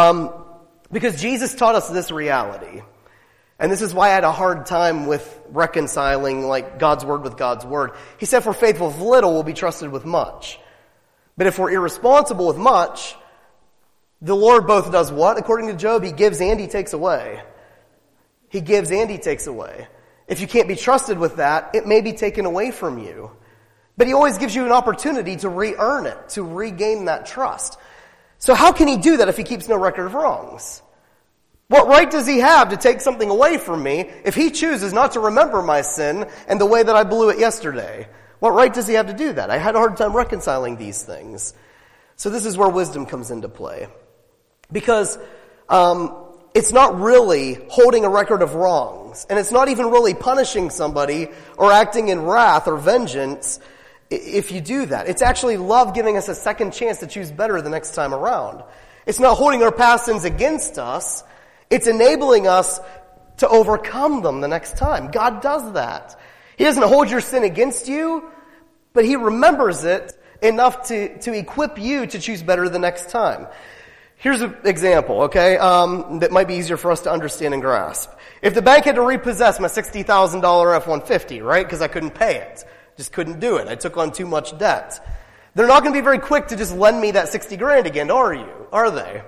Because Jesus taught us this reality. And this is why I had a hard time with reconciling like God's word with God's word. He said, "For faithful with little will be trusted with much." But if we're irresponsible with much, the Lord both does what? According to Job, He gives and He takes away. He gives and He takes away. If you can't be trusted with that, it may be taken away from you. But He always gives you an opportunity to re-earn it, to regain that trust. So how can He do that if He keeps no record of wrongs? What right does He have to take something away from me if He chooses not to remember my sin and the way that I blew it yesterday? What right does He have to do that? I had a hard time reconciling these things. So this is where wisdom comes into play. Because it's not really holding a record of wrongs. And it's not even really punishing somebody or acting in wrath or vengeance if you do that. It's actually love giving us a second chance to choose better the next time around. It's not holding our past sins against us. It's enabling us to overcome them the next time. God does that. He doesn't hold your sin against you, but He remembers it enough to equip you to choose better the next time. Here's an example, okay, that might be easier for us to understand and grasp. If the bank had to repossess my $60,000 F-150, right, because I couldn't pay it, just couldn't do it, I took on too much debt, they're not going to be very quick to just lend me that $60,000 again, are they?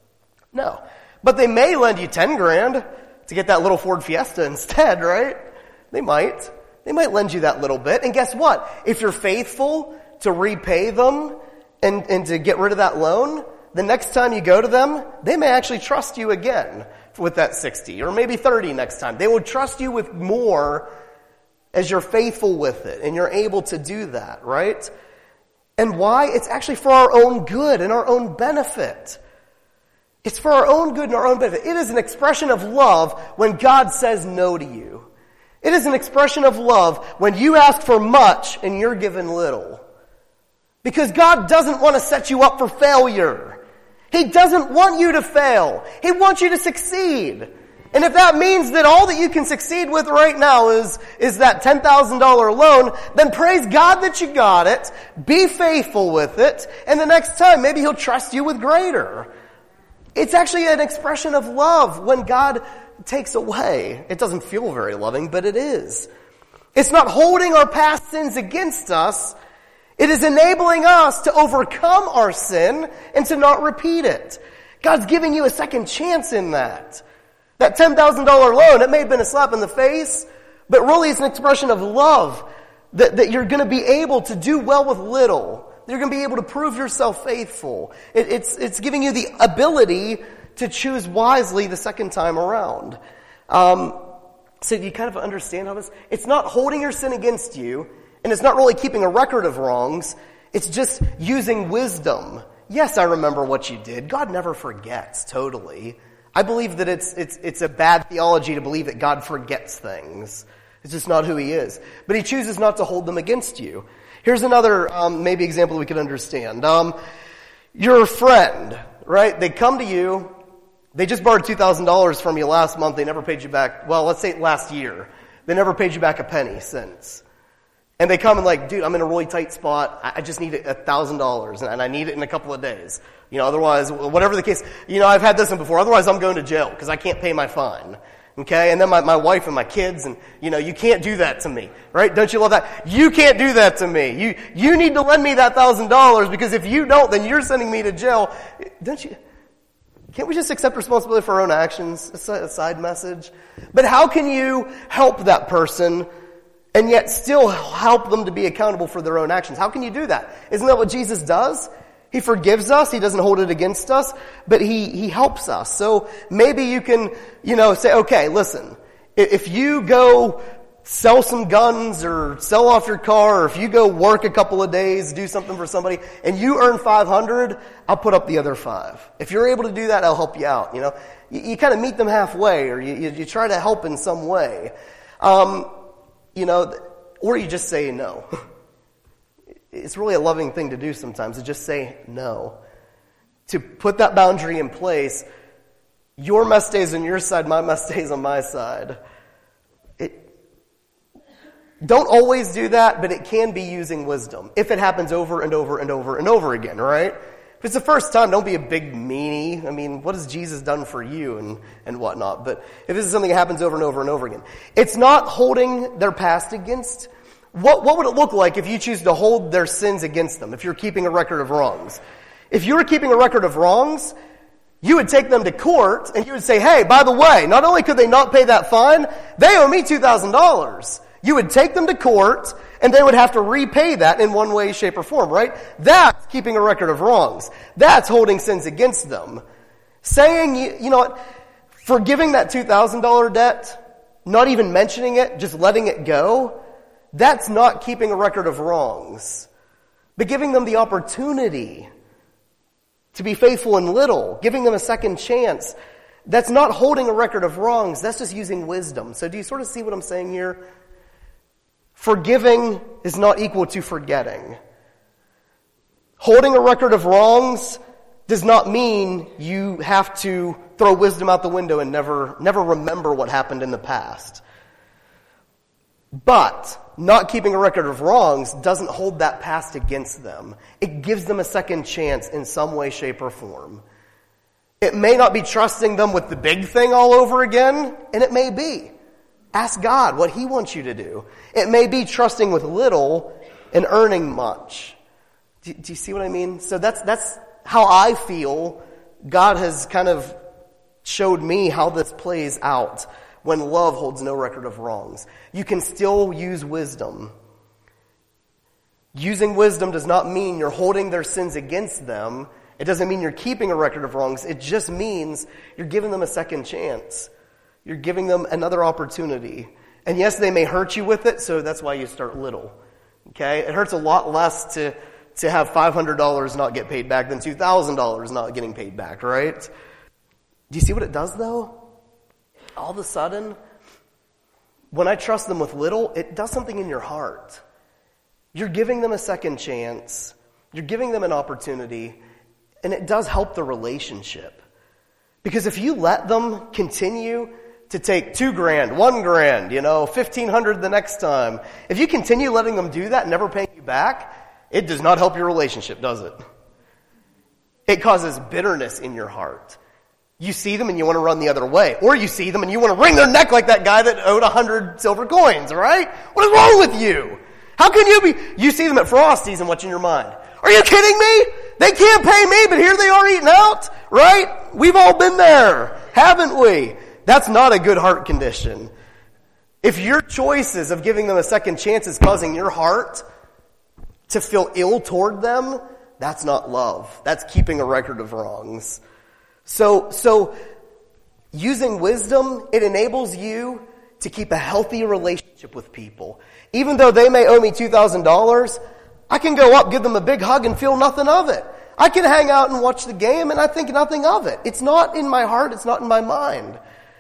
No. But they may lend you $10,000 to get that little Ford Fiesta instead, right? They might. They might lend you that little bit. And guess what? If you're faithful to repay them and to get rid of that loan, the next time you go to them, they may actually trust you again with that 60 or maybe 30 next time. They will trust you with more as you're faithful with it and you're able to do that, right? And why? It's actually for our own good and our own benefit. It's for our own good and our own benefit. It is an expression of love when God says no to you. It is an expression of love when you ask for much and you're given little. Because God doesn't want to set you up for failure. He doesn't want you to fail. He wants you to succeed. And if that means that all that you can succeed with right now is that $10,000 loan, then praise God that you got it. Be faithful with it. And the next time, maybe He'll trust you with greater. It's actually an expression of love when God takes away. It doesn't feel very loving, but it is. It's not holding our past sins against us. It is enabling us to overcome our sin and to not repeat it. God's giving you a second chance in that. That $10,000 loan, it may have been a slap in the face, but really it's an expression of love that you're going to be able to do well with little. You're going to be able to prove yourself faithful. It's giving you the ability to choose wisely the second time around. So you kind of understand how this, it's not holding your sin against you, and it's not really keeping a record of wrongs. It's just using wisdom. Yes, I remember what you did. God never forgets, totally. I believe that it's a bad theology to believe that God forgets things. It's just not who He is. But He chooses not to hold them against you. Here's another maybe example we could understand. Your friend, right? They come to you. They just borrowed $2,000 from you last month. They never paid you back. Well, let's say last year. They never paid you back a penny since. And they come and like, dude, I'm in a really tight spot. I just need $1,000 and I need it in a couple of days. Otherwise, whatever the case, I've had this one before. Otherwise, I'm going to jail because I can't pay my fine. Okay? And then my wife and my kids and, you can't do that to me. Right? Don't you love that? You can't do that to me. You need to lend me that $1,000 because if you don't, then you're sending me to jail. Don't you? Can't we just accept responsibility for our own actions? A side message. But how can you help that person and yet still help them to be accountable for their own actions? How can you do that? Isn't that what Jesus does? He forgives us. He doesn't hold it against us, but He helps us. So maybe you can, say, okay, listen, if you go sell some guns or sell off your car, or if you go work a couple of days, do something for somebody, and you earn $500, I'll put up the other $5. If you're able to do that, I'll help you out. You kind of meet them halfway, or you try to help in some way. Or you just say no. It's really a loving thing to do sometimes, to just say no. To put that boundary in place. Your mess stays on your side, my mess stays on my side. Don't always do that, but it can be using wisdom. If it happens over and over and over and over again, right? If it's the first time, don't be a big meanie. I mean, what has Jesus done for you and whatnot? But if this is something that happens over and over and over again, it's not holding their past against. What would it look like if you choose to hold their sins against them, if you're keeping a record of wrongs? If you were keeping a record of wrongs, you would take them to court and you would say, hey, by the way, not only could they not pay that fine, they owe me $2,000. You would take them to court and they would have to repay that in one way, shape, or form, right? That's keeping a record of wrongs. That's holding sins against them. Saying, you know what, forgiving that $2,000 debt, not even mentioning it, just letting it go, that's not keeping a record of wrongs. But giving them the opportunity to be faithful in little, giving them a second chance, that's not holding a record of wrongs. That's just using wisdom. So do you sort of see what I'm saying here? Forgiving is not equal to forgetting. Holding a record of wrongs does not mean you have to throw wisdom out the window and never remember what happened in the past. But not keeping a record of wrongs doesn't hold that past against them. It gives them a second chance in some way, shape, or form. It may not be trusting them with the big thing all over again, and it may be. Ask God what He wants you to do. It may be trusting with little and earning much. Do you see what I mean? So that's how I feel God has kind of showed me how this plays out when love holds no record of wrongs. You can still use wisdom. Using wisdom does not mean you're holding their sins against them. It doesn't mean you're keeping a record of wrongs. It just means you're giving them a second chance. You're giving them another opportunity. And yes, they may hurt you with it, so that's why you start little. Okay? It hurts a lot less to have $500 not get paid back than $2,000 not getting paid back, right? Do you see what it does, though? All of a sudden, when I trust them with little, it does something in your heart. You're giving them a second chance. You're giving them an opportunity, and it does help the relationship. Because if you let them continue to take $2,000, $1,000, $1,500 the next time, if you continue letting them do that and never paying you back, it does not help your relationship, does it? It causes bitterness in your heart. You see them and you want to run the other way. Or you see them and you want to wring their neck like that guy that owed 100 silver coins, all right? What is wrong with you? How can you see them at Frosty's and what's in your mind? Are you kidding me? They can't pay me, but here they are eating out, right? We've all been there, haven't we? That's not a good heart condition. If your choices of giving them a second chance is causing your heart to feel ill toward them, that's not love. That's keeping a record of wrongs. So using wisdom, it enables you to keep a healthy relationship with people. Even though they may owe me $2,000, I can go up, give them a big hug, and feel nothing of it. I can hang out and watch the game, and I think nothing of it. It's not in my heart. It's not in my mind.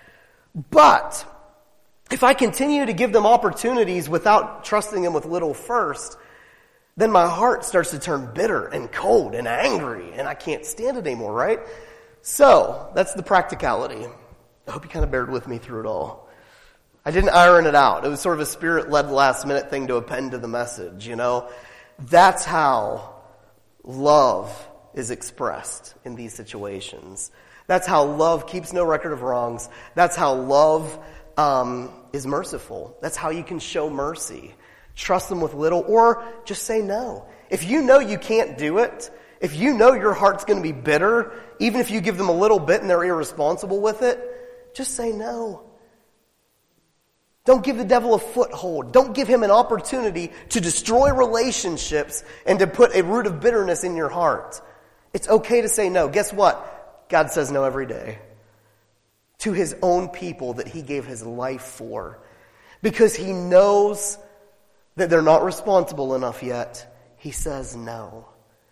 But if I continue to give them opportunities without trusting them with little first, then my heart starts to turn bitter and cold and angry, and I can't stand it anymore, right? So, that's the practicality. I hope you kind of bared with me through it all. I didn't iron it out. It was sort of a spirit-led last-minute thing to append to the message, That's how love is expressed in these situations. That's how love keeps no record of wrongs. That's how love is merciful. That's how you can show mercy. Trust them with little, or just say no. If you know you can't do it, if you know your heart's going to be bitter, even if you give them a little bit and they're irresponsible with it, just say no. Don't give the devil a foothold. Don't give him an opportunity to destroy relationships and to put a root of bitterness in your heart. It's okay to say no. Guess what? God says no every day. To his own people that he gave his life for. Because he knows that they're not responsible enough yet. He says no.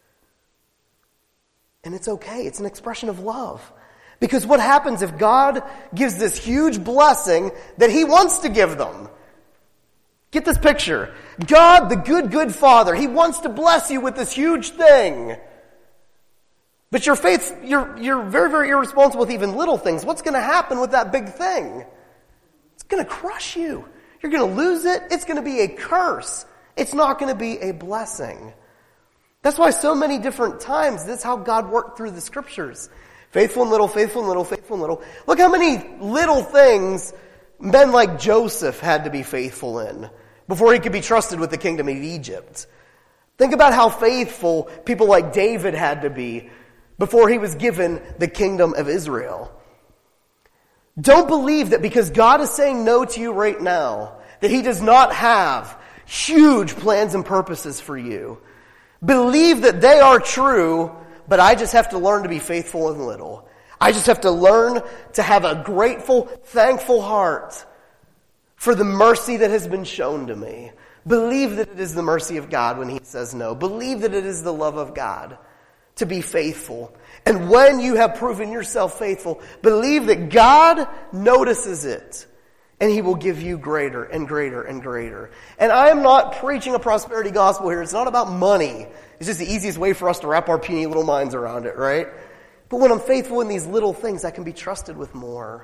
And it's okay. It's an expression of love. Because what happens if God gives this huge blessing that he wants to give them? Get this picture. God, the good Father, he wants to bless you with this huge thing. But you're very, very irresponsible with even little things. What's going to happen with that big thing? It's going to crush you. You're going to lose it. It's going to be a curse. It's not going to be a blessing. That's why so many different times, this is how God worked through the scriptures. Faithful and little, faithful and little, faithful and little. Look how many little things men like Joseph had to be faithful in before he could be trusted with the kingdom of Egypt. Think about how faithful people like David had to be before he was given the kingdom of Israel. Don't believe that because God is saying no to you right now, that he does not have huge plans and purposes for you. Believe that they are true, but I just have to learn to be faithful in little. I just have to learn to have a grateful, thankful heart for the mercy that has been shown to me. Believe that it is the mercy of God when he says no. Believe that it is the love of God to be faithful. And when you have proven yourself faithful, believe that God notices it. And he will give you greater and greater and greater. And I am not preaching a prosperity gospel here. It's not about money. It's just the easiest way for us to wrap our puny little minds around it, right? But when I'm faithful in these little things, I can be trusted with more.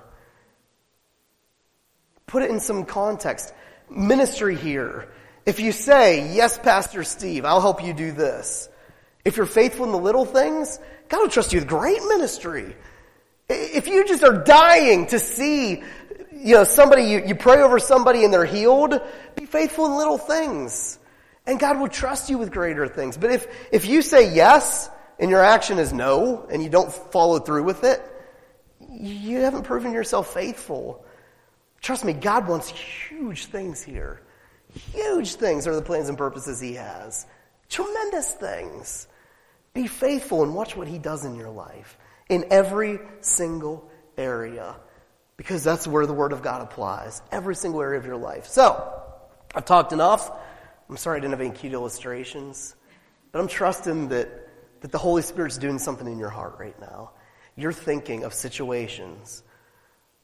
Put it in some context. Ministry here. If you say, yes, Pastor Steve, I'll help you do this. If you're faithful in the little things, God will trust you with great ministry. If you just are dying to see somebody, you pray over somebody and they're healed, be faithful in little things. And God will trust you with greater things. But if you say yes and your action is no and you don't follow through with it, you haven't proven yourself faithful. Trust me, God wants huge things here. Huge things are the plans and purposes he has. Tremendous things. Be faithful and watch what he does in your life. In every single area. Because that's where the Word of God applies. Every single area of your life. So, I've talked enough. I'm sorry I didn't have any cute illustrations. But I'm trusting that the Holy Spirit's doing something in your heart right now. You're thinking of situations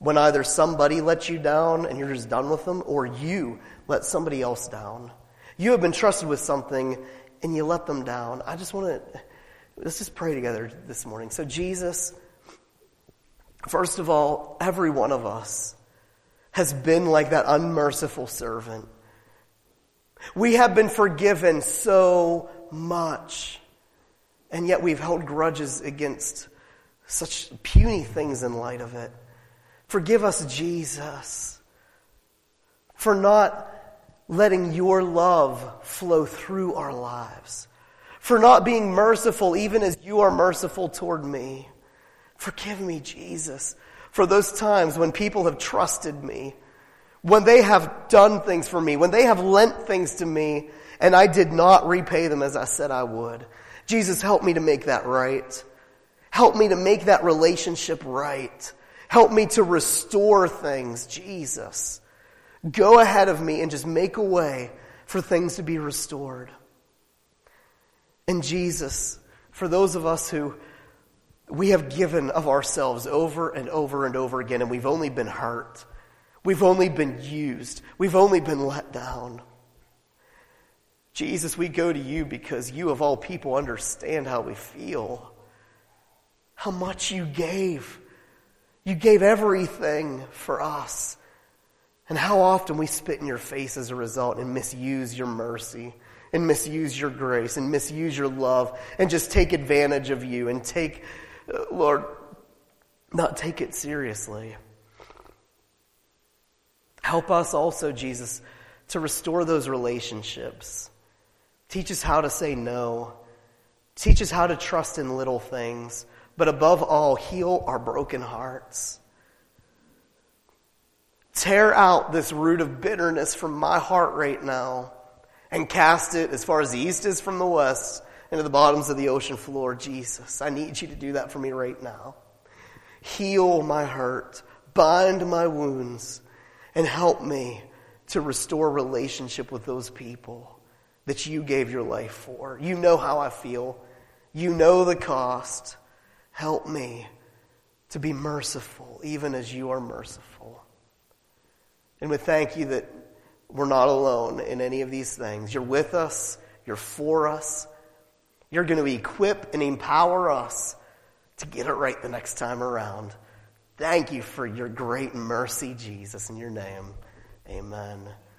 When either somebody lets you down and you're just done with them, or you let somebody else down. You have been trusted with something and you let them down. Let's just pray together this morning. So Jesus, first of all, every one of us has been like that unmerciful servant. We have been forgiven so much, and yet we've held grudges against such puny things in light of it. Forgive us, Jesus, for not letting your love flow through our lives, for not being merciful even as you are merciful toward me. Forgive me, Jesus, for those times when people have trusted me, when they have done things for me, when they have lent things to me, and I did not repay them as I said I would. Jesus, help me to make that right. Help me to make that relationship right. Help me to restore things, Jesus. Go ahead of me and just make a way for things to be restored. And Jesus, for those of us who we have given of ourselves over and over and over again, and we've only been hurt, we've only been used, we've only been let down. Jesus, we go to you because you of all people understand how we feel. How much you gave. You gave everything for us. And how often we spit in your face as a result and misuse your mercy and misuse your grace and misuse your love and just take advantage of you and not take it seriously. Help us also, Jesus, to restore those relationships. Teach us how to say no. Teach us how to trust in little things. But above all, heal our broken hearts. Tear out this root of bitterness from my heart right now and cast it as far as the east is from the west into the bottoms of the ocean floor. Jesus, I need you to do that for me right now. Heal my hurt, bind my wounds, and help me to restore relationship with those people that you gave your life for. You know how I feel. You know the cost. Help me to be merciful, even as you are merciful. And we thank you that we're not alone in any of these things. You're with us. You're for us. You're going to equip and empower us to get it right the next time around. Thank you for your great mercy, Jesus, in your name. Amen.